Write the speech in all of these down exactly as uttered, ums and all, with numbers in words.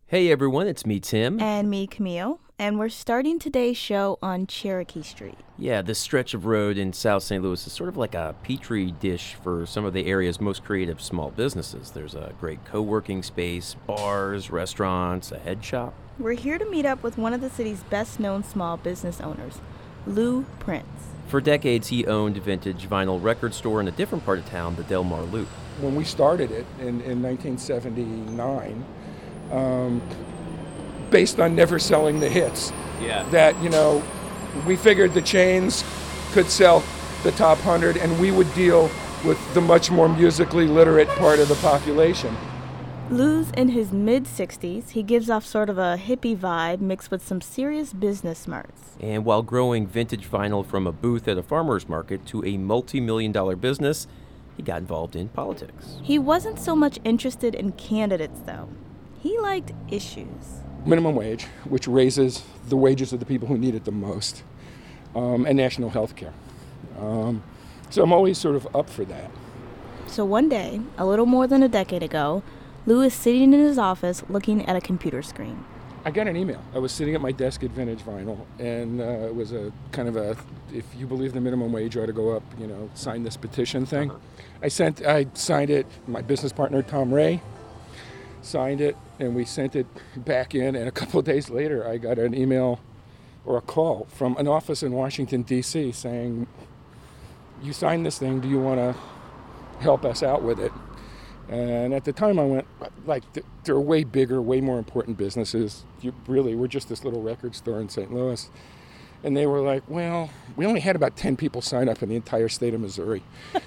Hey everyone, it's me, Tim. And me, Camille. And we're starting today's show on Cherokee Street. Yeah, this stretch of road in South Saint Louis is sort of like a petri dish for some of the area's most creative small businesses. There's a great co-working space, bars, restaurants, a head shop. We're here to meet up with one of the city's best-known small business owners, Lou Prince. For decades, he owned a vintage vinyl record store in a different part of town, the Del Mar Loop. When we started it in, in nineteen seventy-nine, um, based on never selling the hits, yeah. that, you know, we figured the chains could sell the top one hundred and we would deal with the much more musically literate part of the population. Lou's in his mid-sixties. He gives off sort of a hippie vibe mixed with some serious business smarts. And while growing vintage vinyl from a booth at a farmer's market to a multi-million dollar business, he got involved in politics. He wasn't so much interested in candidates, though. He liked issues. Minimum wage, which raises the wages of the people who need it the most, um, and national health care. Um, so I'm always sort of up for that. So one day, a little more than a decade ago, Lou is sitting in his office looking at a computer screen. I got an email. I was sitting at my desk at Vintage Vinyl, and uh, it was a kind of a, if you believe the minimum wage ought to go up, you know, sign this petition thing. I sent, I signed it, my business partner, Tom Ray, signed it, and we sent it back in, and a couple of days later, I got an email or a call from an office in Washington, D C saying, you signed this thing, do you want to help us out with it? And at the time I went, like, they're way bigger, way more important businesses. You really, we're just this little record store in Saint Louis. And they were like, well, we only had about ten people sign up in the entire state of Missouri.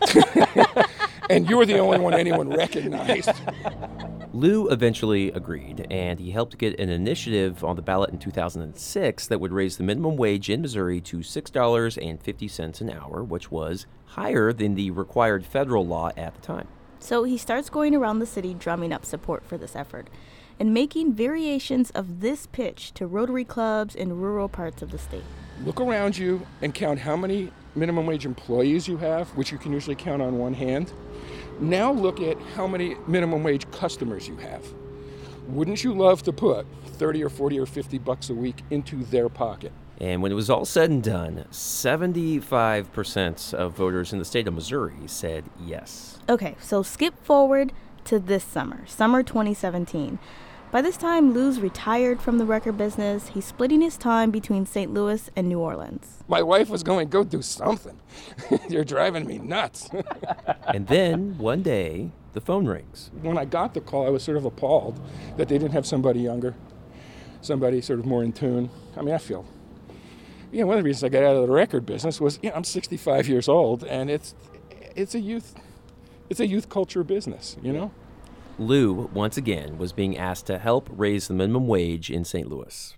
And you were the only one anyone recognized. Lou eventually agreed, and he helped get an initiative on the ballot in two thousand six that would raise the minimum wage in Missouri to six dollars and fifty cents an hour, which was higher than the required federal law at the time. So he starts going around the city drumming up support for this effort and making variations of this pitch to Rotary clubs in rural parts of the state. Look around you and count how many minimum wage employees you have, which you can usually count on one hand. Now look at how many minimum wage customers you have. Wouldn't you love to put thirty or forty or fifty bucks a week into their pocket? And when it was all said and done, seventy-five percent of voters in the state of Missouri said yes. Okay, so skip forward to this summer, summer twenty seventeen. By this time, Lou's retired from the record business. He's splitting his time between Saint Louis and New Orleans. My wife was going, go do something. You're driving me nuts. And then, one day, the phone rings. When I got the call, I was sort of appalled that they didn't have somebody younger, somebody sort of more in tune. I mean, I feel, you know, one of the reasons I got out of the record business was, you know, I'm sixty-five years old, and it's it's a youth, it's a youth culture business, you know? Lou, once again, was being asked to help raise the minimum wage in Saint Louis.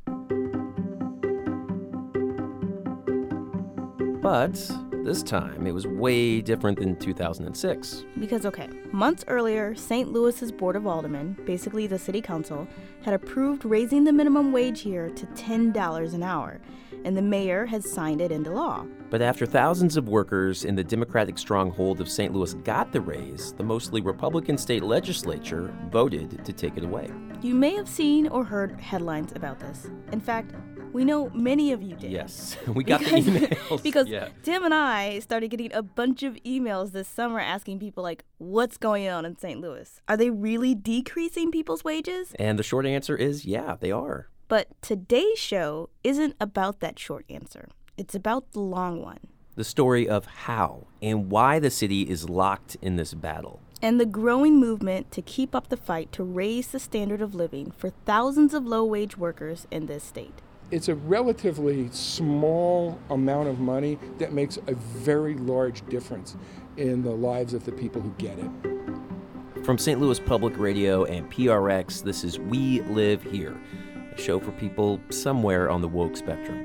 But this time, it was way different than two thousand six. Because, okay, months earlier, Saint Louis's Board of Aldermen, basically the city council, had approved raising the minimum wage here to ten dollars an hour, and the mayor had signed it into law. But after thousands of workers in the Democratic stronghold of Saint Louis got the raise, the mostly Republican state legislature voted to take it away. You may have seen or heard headlines about this. In fact, we know many of you did. Yes, we got because, the emails. Because yeah. Tim and I started getting a bunch of emails this summer asking people, like, what's going on in Saint Louis? Are they really decreasing people's wages? And the short answer is, yeah, they are. But today's show isn't about that short answer. It's about the long one. The story of how and why the city is locked in this battle. And the growing movement to keep up the fight to raise the standard of living for thousands of low-wage workers in this state. It's a relatively small amount of money that makes a very large difference in the lives of the people who get it. From Saint Louis Public Radio and P R X, this is We Live Here, a show for people somewhere on the woke spectrum.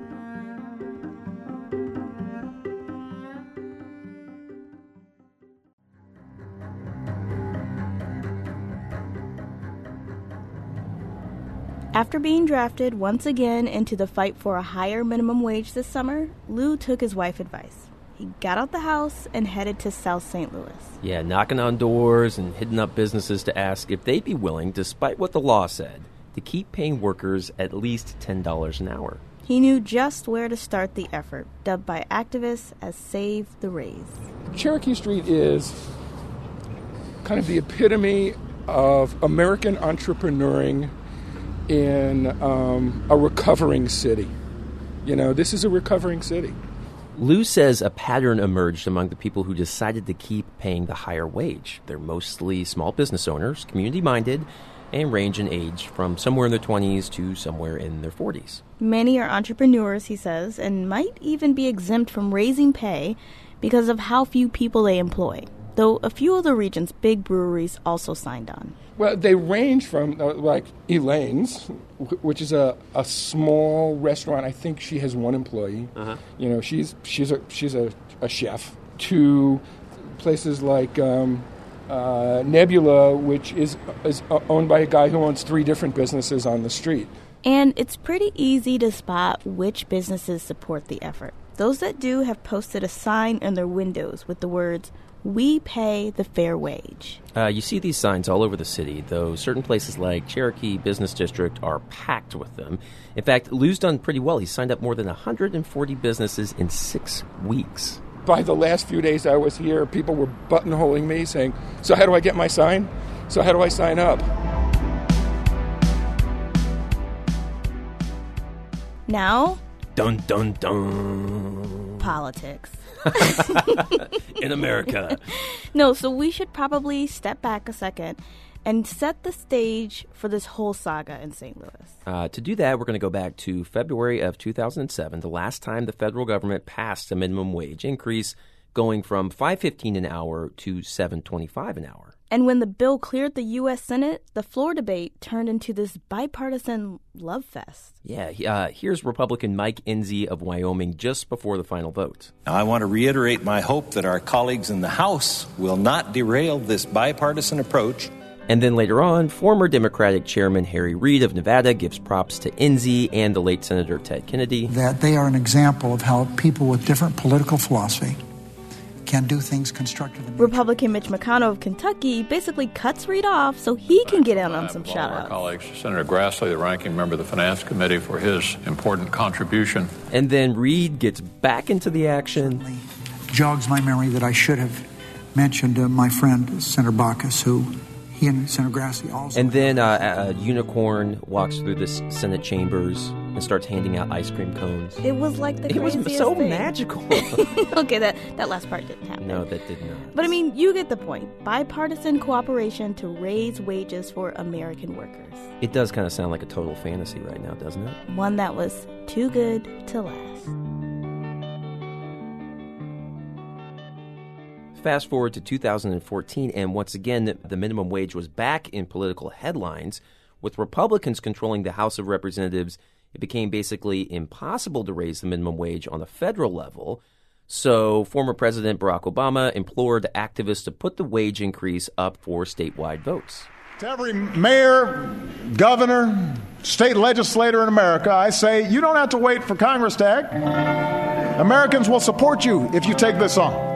After being drafted once again into the fight for a higher minimum wage this summer, Lou took his wife's advice. He got out the house and headed to South Saint Louis. Yeah, knocking on doors and hitting up businesses to ask if they'd be willing, despite what the law said, to keep paying workers at least ten dollars an hour. He knew just where to start the effort, dubbed by activists as Save the Raise. Cherokee Street is kind of the epitome of American entrepreneuring in um, a recovering city. You know, this is a recovering city. Lou says a pattern emerged among the people who decided to keep paying the higher wage. They're mostly small business owners, community-minded, and range in age from somewhere in their twenties to somewhere in their forties. Many are entrepreneurs, he says, and might even be exempt from raising pay because of how few people they employ, though a few of the region's big breweries also signed on. Well, they range from, uh, like, Elaine's, which is a, a small restaurant. I think she has one employee. Uh-huh. You know, she's she's a she's a, a chef. To places like um, uh, Nebula, which is is owned by a guy who owns three different businesses on the street. And it's pretty easy to spot which businesses support the effort. Those that do have posted a sign in their windows with the words, "We pay the fair wage." Uh, you see these signs all over the city, though certain places like Cherokee Business District are packed with them. In fact, Lou's done pretty well. He's signed up more than one hundred forty businesses in six weeks. By the last few days I was here, people were buttonholing me saying, "So how do I get my sign? So how do I sign up?" Now, dun dun dun. Politics. In America. No, so we should probably step back a second and set the stage for this whole saga in Saint Louis. Uh, to do that, we're going to go back to February of two thousand seven, the last time the federal government passed a minimum wage increase, going from five fifteen an hour to seven twenty-five an hour. And when the bill cleared the U S Senate, the floor debate turned into this bipartisan love fest. Yeah, uh, here's Republican Mike Enzi of Wyoming just before the final vote. Now, I want to reiterate my hope that our colleagues in the House will not derail this bipartisan approach. And then later on, former Democratic Chairman Harry Reid of Nevada gives props to Enzi and the late Senator Ted Kennedy. That they are an example of how people with different political philosophy can do things constructively. Republican Mitch McConnell of Kentucky basically cuts Reid off so he can get in on some shout-outs. Our colleagues, Senator Grassley, the ranking member of the Finance Committee, for his important contribution. And then Reid gets back into the action. Jogs my memory that I should have mentioned uh, my friend Senator Baucus, who he and Senator Grassley also. And then uh, a unicorn walks through the Senate chambers and starts handing out ice cream cones. It was like the it craziest was so thing. magical. Okay, that, that last part didn't happen. No, that did not. But I mean, you get the point. Bipartisan cooperation to raise wages for American workers. It does kind of sound like a total fantasy right now, doesn't it? One that was too good to last. Fast forward to two thousand fourteen, and once again, the minimum wage was back in political headlines. With Republicans controlling the House of Representatives, it became basically impossible to raise the minimum wage on the federal level. So former President Barack Obama implored activists to put the wage increase up for statewide votes. To every mayor, governor, state legislator in America, I say you don't have to wait for Congress to act. Americans will support you if you take this on.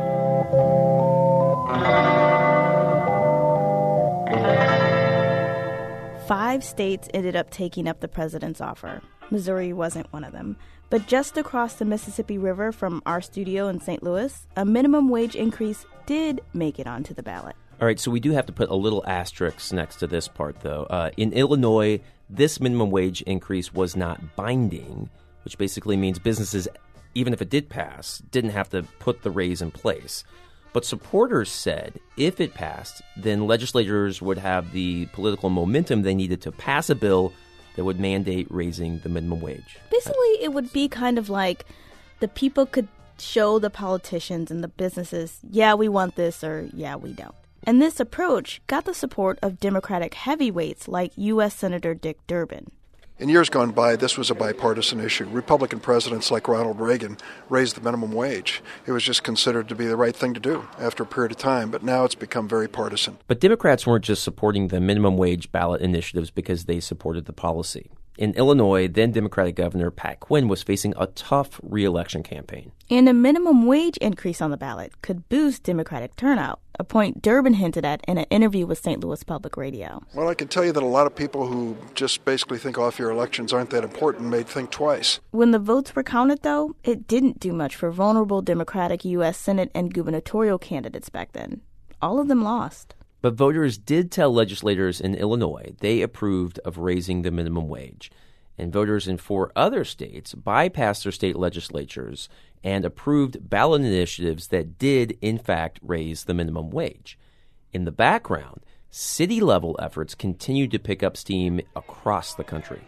Five states ended up taking up the president's offer. Missouri wasn't one of them. But just across the Mississippi River from our studio in Saint Louis, a minimum wage increase did make it onto the ballot. All right, so we do have to put a little asterisk next to this part, though. Uh, in Illinois, this minimum wage increase was not binding, which basically means businesses, even if it did pass, didn't have to put the raise in place. But supporters said if it passed, then legislators would have the political momentum they needed to pass a bill that would mandate raising the minimum wage. Basically, it would be kind of like the people could show the politicians and the businesses, yeah, we want this, or yeah, we don't. And this approach got the support of Democratic heavyweights like U S Senator Dick Durbin. In years gone by, this was a bipartisan issue. Republican presidents like Ronald Reagan raised the minimum wage. It was just considered to be the right thing to do after a period of time, but now it's become very partisan. But Democrats weren't just supporting the minimum wage ballot initiatives because they supported the policy. In Illinois, then Democratic Governor Pat Quinn was facing a tough re-election campaign. And a minimum wage increase on the ballot could boost Democratic turnout, a point Durbin hinted at in an interview with Saint Louis Public Radio. Well, I can tell you that a lot of people who just basically think off-year elections aren't that important may think twice. When the votes were counted, though, it didn't do much for vulnerable Democratic U S Senate and gubernatorial candidates back then. All of them lost. But voters did tell legislators in Illinois they approved of raising the minimum wage. And voters in four other states bypassed their state legislatures and approved ballot initiatives that did, in fact, raise the minimum wage. In the background, city-level efforts continued to pick up steam across the country.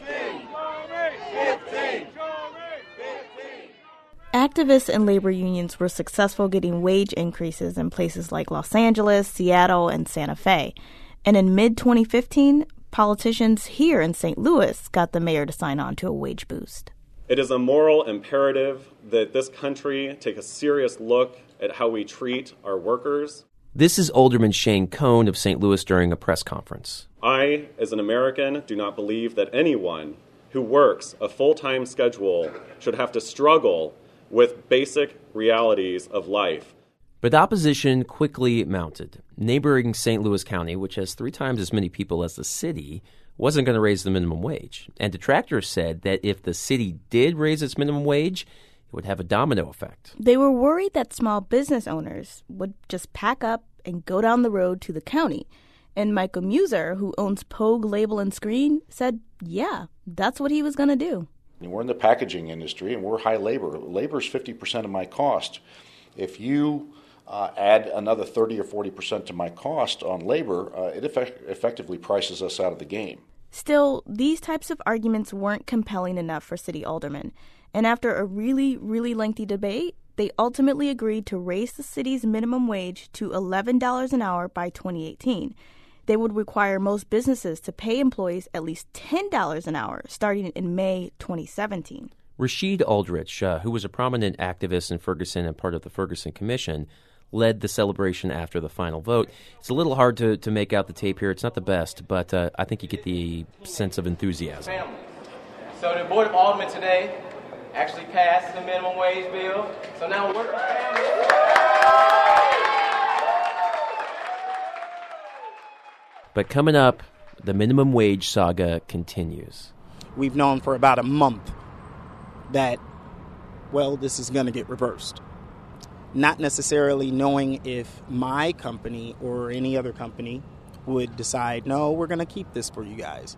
Activists and labor unions were successful getting wage increases in places like Los Angeles, Seattle, and Santa Fe. And in mid twenty fifteen, politicians here in Saint Louis got the mayor to sign on to a wage boost. It is a moral imperative that this country take a serious look at how we treat our workers. This is Alderman Shane Cohn of Saint Louis during a press conference. I, as an American, do not believe that anyone who works a full-time schedule should have to struggle with basic realities of life. But opposition quickly mounted. Neighboring Saint Louis County, which has three times as many people as the city, wasn't going to raise the minimum wage. And detractors said that if the city did raise its minimum wage, it would have a domino effect. They were worried that small business owners would just pack up and go down the road to the county. And Michael Muser, who owns Pogue Label and Screen, said, yeah, that's what he was going to do. We're in the packaging industry, and we're high labor. Labor is fifty percent of my cost. If you uh, add another thirty or forty percent to my cost on labor, uh, it effect- effectively prices us out of the game. Still, these types of arguments weren't compelling enough for city aldermen. And after a really, really lengthy debate, they ultimately agreed to raise the city's minimum wage to eleven dollars an hour by twenty eighteen. They would require most businesses to pay employees at least ten dollars an hour starting in May twenty seventeen. Rasheed Aldrich, uh, who was a prominent activist in Ferguson and part of the Ferguson Commission, led the celebration after the final vote. It's a little hard to, to make out the tape here. It's not the best, but uh, I think you get the sense of enthusiasm. Family. So the Board of Aldermen today actually passed the minimum wage bill. So now working families. But coming up, the minimum wage saga continues. We've known for about a month that, well, this is going to get reversed. Not necessarily knowing if my company or any other company would decide, no, we're going to keep this for you guys.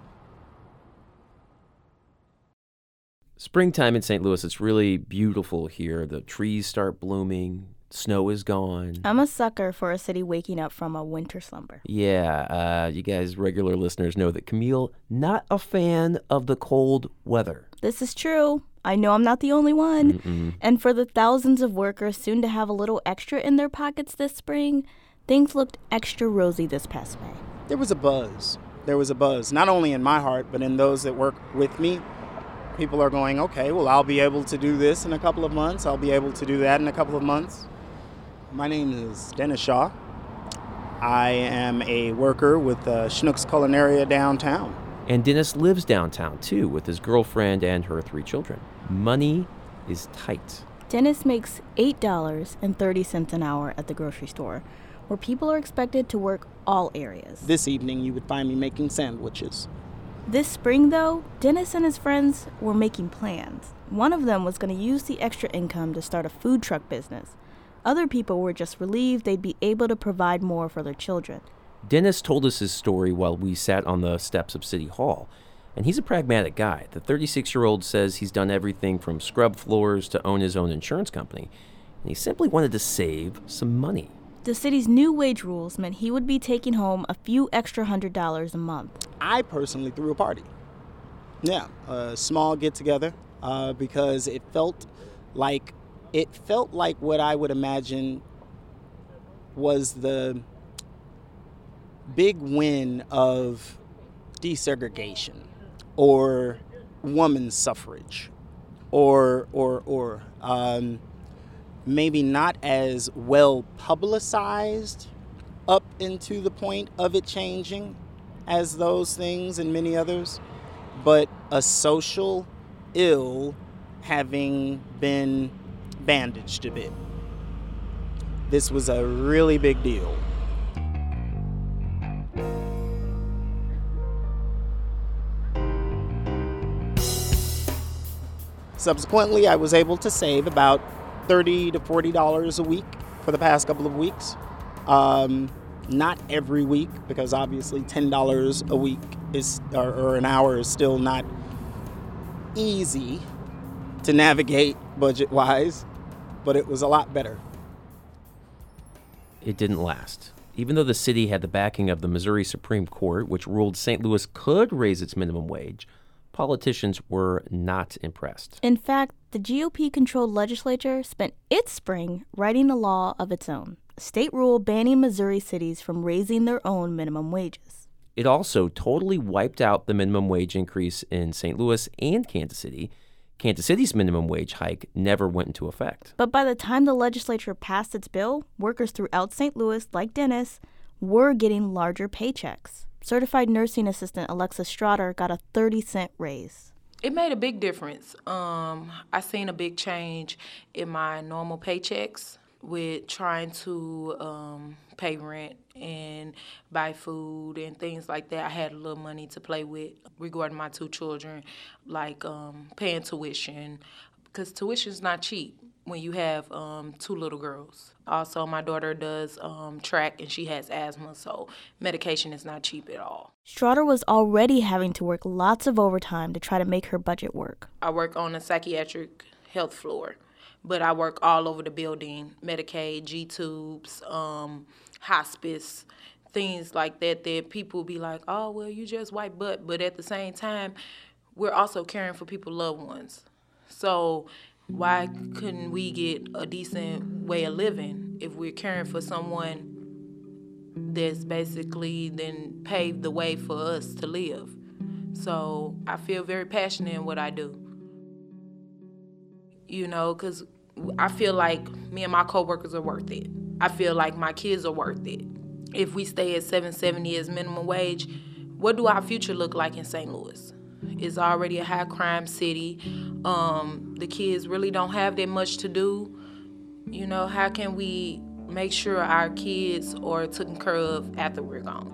Springtime in Saint Louis, it's really beautiful here. The trees start blooming. Snow is gone. I'm a sucker for a city waking up from a winter slumber. Yeah, uh, you guys, regular listeners, know that Camille, not a fan of the cold weather. This is true. I know I'm not the only one. Mm-mm. And for the thousands of workers soon to have a little extra in their pockets this spring, things looked extra rosy this past May. There was a buzz. There was a buzz, not only in my heart, but in those that work with me. People are going, okay, well, I'll be able to do this in a couple of months. I'll be able to do that in a couple of months. My name is Dennis Shaw. I am a worker with uh, Schnucks Culinaria downtown. And Dennis lives downtown, too, with his girlfriend and her three children. Money is tight. Dennis makes eight dollars and thirty cents an hour at the grocery store, where people are expected to work all areas. This evening, you would find me making sandwiches. This spring, though, Dennis and his friends were making plans. One of them was going to use the extra income to start a food truck business. Other people were just relieved they'd be able to provide more for their children. Dennis told us his story while we sat on the steps of City Hall. And he's a pragmatic guy. The thirty-six-year-old says he's done everything from scrub floors to own his own insurance company. And he simply wanted to save some money. The city's new wage rules meant he would be taking home a few extra hundred dollars a month. I personally threw a party. Yeah, a small get-together uh, because it felt like It felt like what I would imagine was the big win of desegregation or women's suffrage or or or um, maybe not as well publicized up into the point of it changing as those things and many others. but a social ill having been bandaged a bit. This was a really big deal. Subsequently, I was able to save about thirty to forty dollars a week for the past couple of weeks. Um, not every week, because obviously ten dollars a week is or, or an hour is still not easy to navigate budget-wise, but it was a lot better. It didn't last. Even though the city had the backing of the Missouri Supreme Court, which ruled Saint Louis could raise its minimum wage, politicians were not impressed. In fact, the G O P-controlled legislature spent its spring writing a law of its own, a state rule banning Missouri cities from raising their own minimum wages. It also totally wiped out the minimum wage increase in Saint Louis and Kansas City. Kansas City's minimum wage hike never went into effect. But by the time the legislature passed its bill, workers throughout Saint Louis, like Dennis, were getting larger paychecks. Certified nursing assistant Alexis Strotter got a thirty cent raise. It made a big difference. Um, I seen a big change in my normal paychecks with trying to um, pay rent and buy food and things like that. I had a little money to play with regarding my two children, like um, paying tuition, because tuition's not cheap when you have um, two little girls. Also, my daughter does um, track and she has asthma, so medication is not cheap at all. Strotter was already having to work lots of overtime to try to make her budget work. I work on a psychiatric health floor, but I work all over the building, Medicaid, G-tubes, um, hospice, things like that, that people be like, oh, well, you just wipe butt. But at the same time, we're also caring for people's loved ones. So why couldn't we get a decent way of living if we're caring for someone that's basically then paved the way for us to live? So I feel very passionate in what I do. You know, because I feel like me and my coworkers are worth it. I feel like my kids are worth it. If we stay at seven seventy as minimum wage, what do our future look like in Saint Louis? It's already a high crime city. Um, the kids really don't have that much to do. You know, how can we make sure our kids are taken care of after we're gone?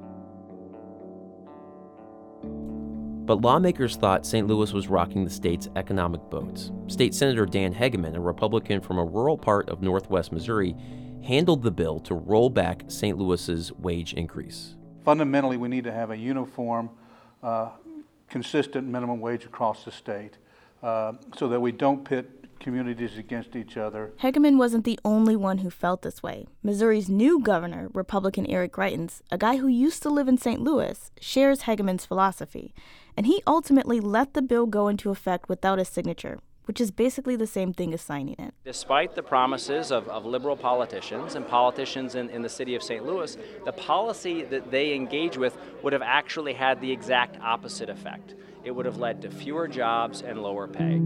But lawmakers thought Saint Louis was rocking the state's economic boat. State Senator Dan Hegeman, a Republican from a rural part of northwest Missouri, handled the bill to roll back Saint Louis's wage increase. Fundamentally, we need to have a uniform, uh, consistent minimum wage across the state uh, so that we don't pit communities against each other. Hegeman wasn't the only one who felt this way. Missouri's new governor, Republican Eric Greitens, a guy who used to live in Saint Louis, shares Hegeman's philosophy, and he ultimately let the bill go into effect without his signature, which is basically the same thing as signing it. Despite the promises of, of liberal politicians and politicians in, in the city of Saint Louis, the policy that they engage with would have actually had the exact opposite effect. It would have led to fewer jobs and lower pay.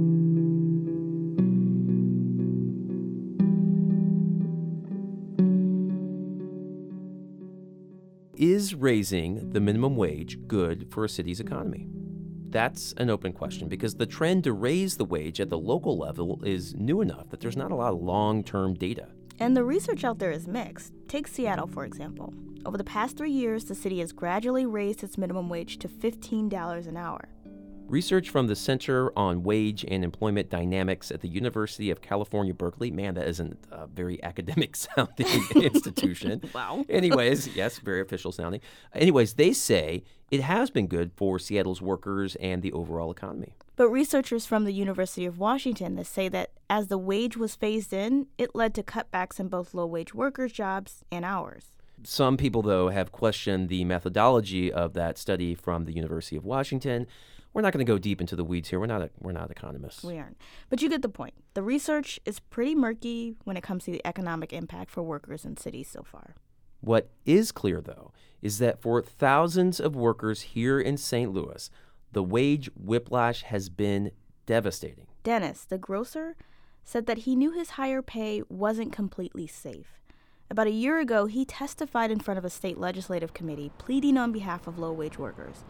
Is raising the minimum wage good for a city's economy? That's an open question because the trend to raise the wage at the local level is new enough that there's not a lot of long-term data. And the research out there is mixed. Take Seattle, for example. Over the past three years, the city has gradually raised its minimum wage to fifteen dollars an hour. Research from the Center on Wage and Employment Dynamics at the University of California, Berkeley. Man, that isn't a very academic-sounding institution. Wow. Anyways, yes, very official sounding. Anyways, they say it has been good for Seattle's workers and the overall economy. But researchers from the University of Washington say that as the wage was phased in, it led to cutbacks in both low-wage workers' jobs and hours. Some people, though, have questioned the methodology of that study from the University of Washington. We're not going to go deep into the weeds here. We're not we're not economists. We aren't. But you get the point. The research is pretty murky when it comes to the economic impact for workers in cities so far. What is clear, though, is that for thousands of workers here in Saint Louis, the wage whiplash has been devastating. Dennis, the grocer, said that he knew his higher pay wasn't completely safe. About a year ago, he testified in front of a state legislative committee pleading on behalf of low-wage workers.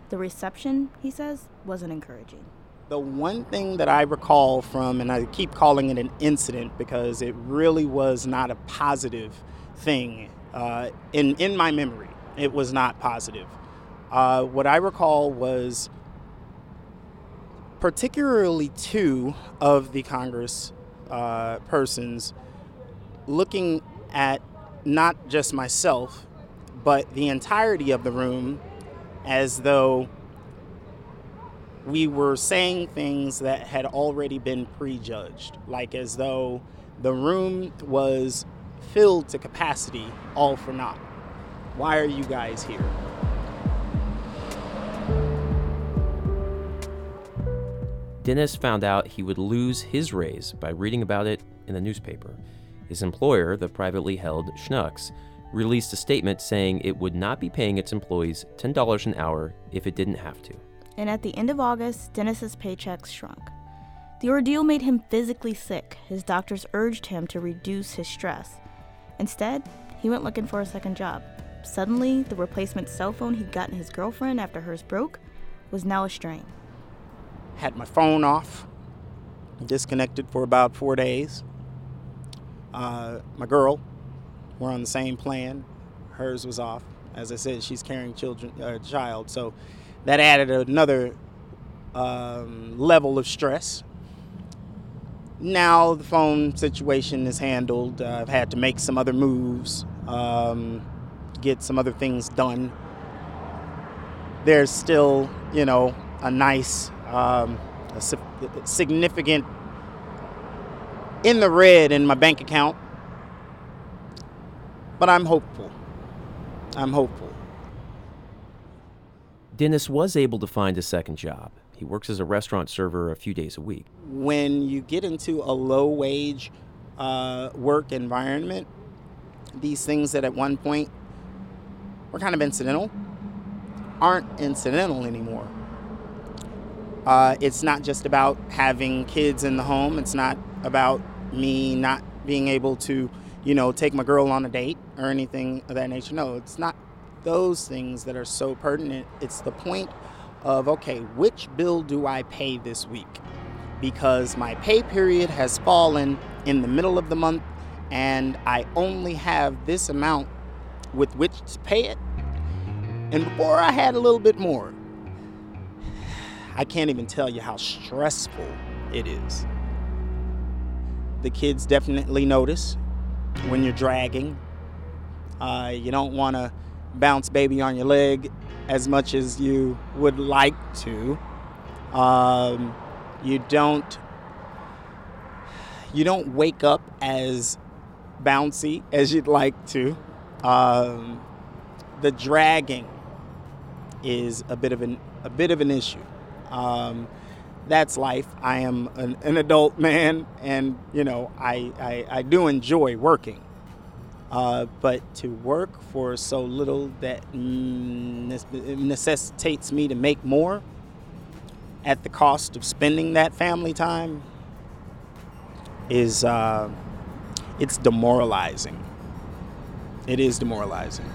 The reception, he says, wasn't encouraging. The one thing that I recall from, and I keep calling it an incident because it really was not a positive thing uh, in, in my memory. It was not positive. Uh, what I recall was particularly two of the Congress uh, persons looking at not just myself, but the entirety of the room as though we were saying things that had already been prejudged, like as though the room was filled to capacity, all for naught. Why are you guys here? Dennis found out he would lose his raise by reading about it in the newspaper. His employer, the privately held Schnucks, released a statement saying it would not be paying its employees ten dollars an hour if it didn't have to. And at the end of August, Dennis's paychecks shrunk. The ordeal made him physically sick. His doctors urged him to reduce his stress. Instead, he went looking for a second job. Suddenly, the replacement cell phone he'd gotten his girlfriend after hers broke was now a strain. Had my phone off, disconnected for about four days. Uh, my girl, we're on the same plan. Hers was off. As I said, she's carrying children, uh, child, so that added another um, level of stress. Now the phone situation is handled. Uh, I've had to make some other moves, um, get some other things done. There's still, you know, a nice, um, a significant in the red in my bank account, but I'm hopeful. I'm hopeful. Dennis was able to find a second job. He works as a restaurant server a few days a week. When you get into a low-wage uh, work environment, these things that at one point were kind of incidental aren't incidental anymore. Uh, it's not just about having kids in the home. It's not about me not being able to, you know, take my girl on a date or anything of that nature. No, it's not those things that are so pertinent. It's the point of, okay, which bill do I pay this week? Because my pay period has fallen in the middle of the month and I only have this amount with which to pay it. And before I had a little bit more. I can't even tell you how stressful it is. The kids definitely notice when you're dragging. Uh, you don't want to bounce baby on your leg as much as you would like to. Um, you don't you don't wake up as bouncy as you'd like to. Um, the dragging is a bit of an a bit of an issue. Um, that's life. I am an, an adult man, and you know I I, I do enjoy working. Uh, but to work for so little that necessitates me to make more at the cost of spending that family time is uh, it's demoralizing. It is demoralizing.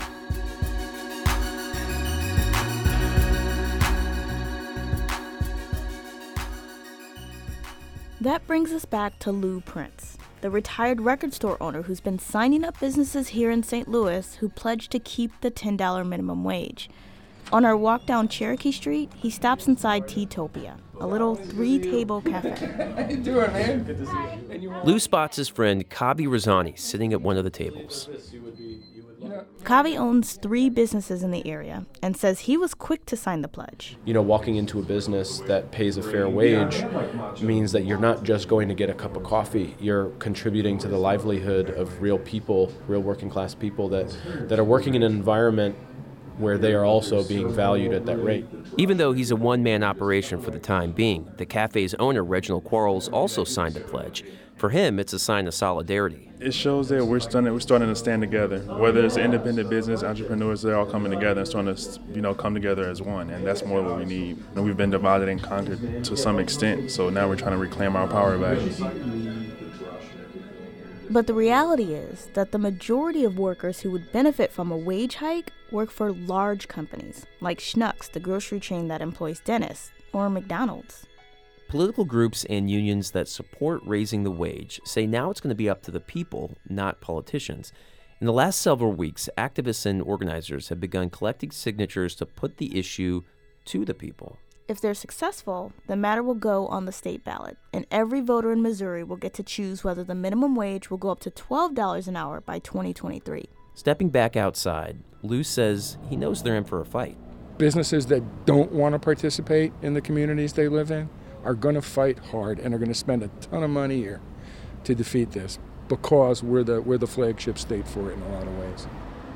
That brings us back to Lou Prince, the retired record store owner who's been signing up businesses here in Saint Louis who pledged to keep the ten dollars minimum wage. On our walk down Cherokee Street, he stops inside Teatopia, a little three-table cafe. How you doing, man? Good to see you. Lou spots his friend Kavi Razani sitting at one of the tables. Kavi owns three businesses in the area and says he was quick to sign the pledge. You know, walking into a business that pays a fair wage means that you're not just going to get a cup of coffee. You're contributing to the livelihood of real people, real working class people that, that are working in an environment where they are also being valued at that rate. Even though he's a one-man operation for the time being, the cafe's owner, Reginald Quarles, also signed the pledge. For him, it's a sign of solidarity. It shows that we're starting, we're starting to stand together. Whether it's independent business, entrepreneurs, they're all coming together and starting to, you know, come together as one. And that's more what we need. And we've been divided and conquered to some extent, so now we're trying to reclaim our power back. But the reality is that the majority of workers who would benefit from a wage hike work for large companies, like Schnucks, the grocery chain that employs dentists, or McDonald's. Political groups and unions that support raising the wage say now it's going to be up to the people, not politicians. In the last several weeks, activists and organizers have begun collecting signatures to put the issue to the people. If they're successful, the matter will go on the state ballot, and every voter in Missouri will get to choose whether the minimum wage will go up to twelve dollars an hour by twenty twenty-three. Stepping back outside, Lou says he knows they're in for a fight. Businesses that don't want to participate in the communities they live in are going to fight hard and are going to spend a ton of money here to defeat this, because we're the we're the flagship state for it in a lot of ways.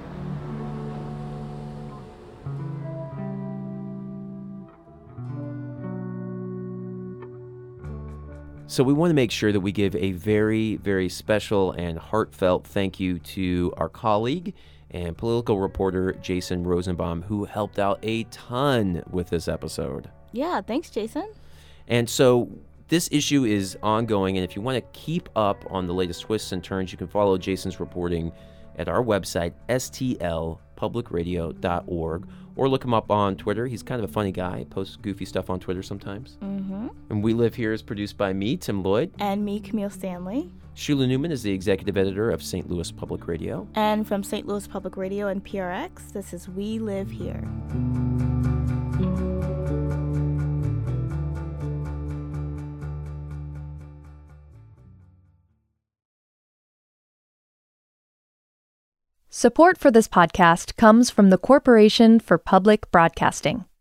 So we want to make sure that we give a very, very special and heartfelt thank you to our colleague and political reporter Jason Rosenbaum, who helped out a ton with this episode. Yeah, thanks, Jason. And so this issue is ongoing, and if you want to keep up on the latest twists and turns, you can follow Jason's reporting at our website, S T L public radio dot org, or look him up on Twitter. He's kind of a funny guy, posts goofy stuff on Twitter sometimes. Mm-hmm. And We Live Here is produced by me, Tim Lloyd. And me, Camille Stanley. Sheila Newman is the executive editor of Saint Louis Public Radio. And from Saint Louis Public Radio and P R X, this is We Live Here. Support for this podcast comes from the Corporation for Public Broadcasting.